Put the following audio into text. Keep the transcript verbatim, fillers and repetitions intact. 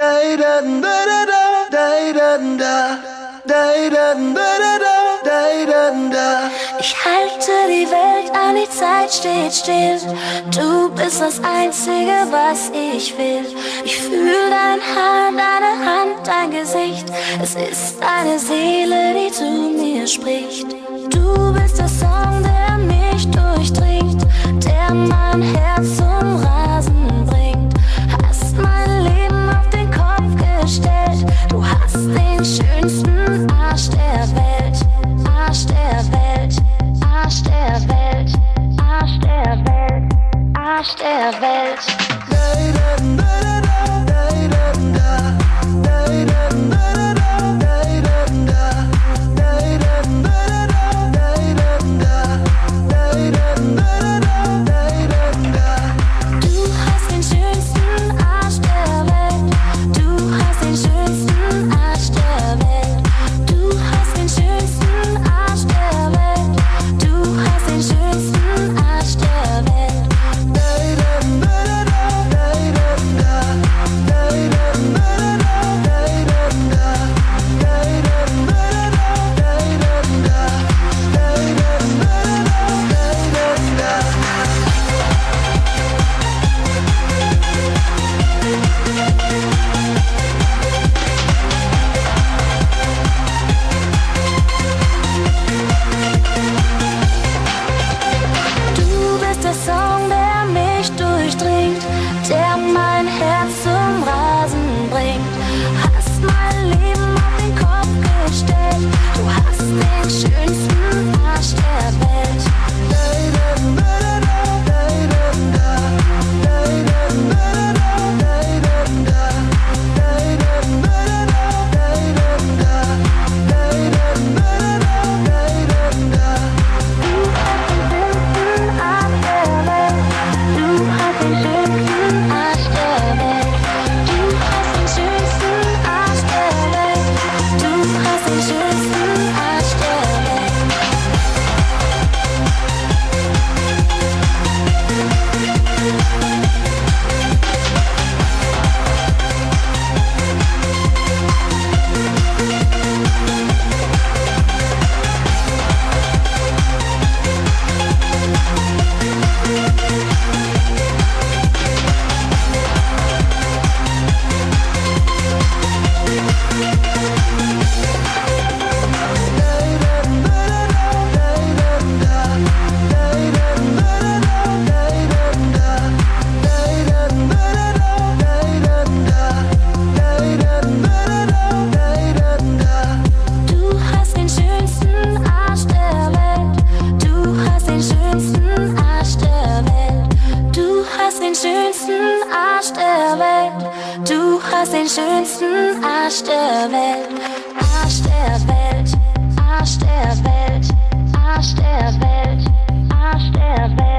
Ich halte die Welt an, die Zeit steht still. Du bist das Einzige, was ich will. Ich fühle dein Haar, deine Hand, dein Gesicht. Es ist deine Seele, die zu mir spricht. Du bist der Song, der mich durchdringt, der mein Herz zum Rasen bringt. Hast mein Leben auf den Kopf gestellt. Du hast den schönsten Arsch der Welt. Arsch der Welt, Arsch der Welt, Arsch der Welt, Arsch der Welt. Den schönsten Arsch der Welt, Arsch der Welt, Arsch der Welt, Arsch der Welt, Arsch der Welt.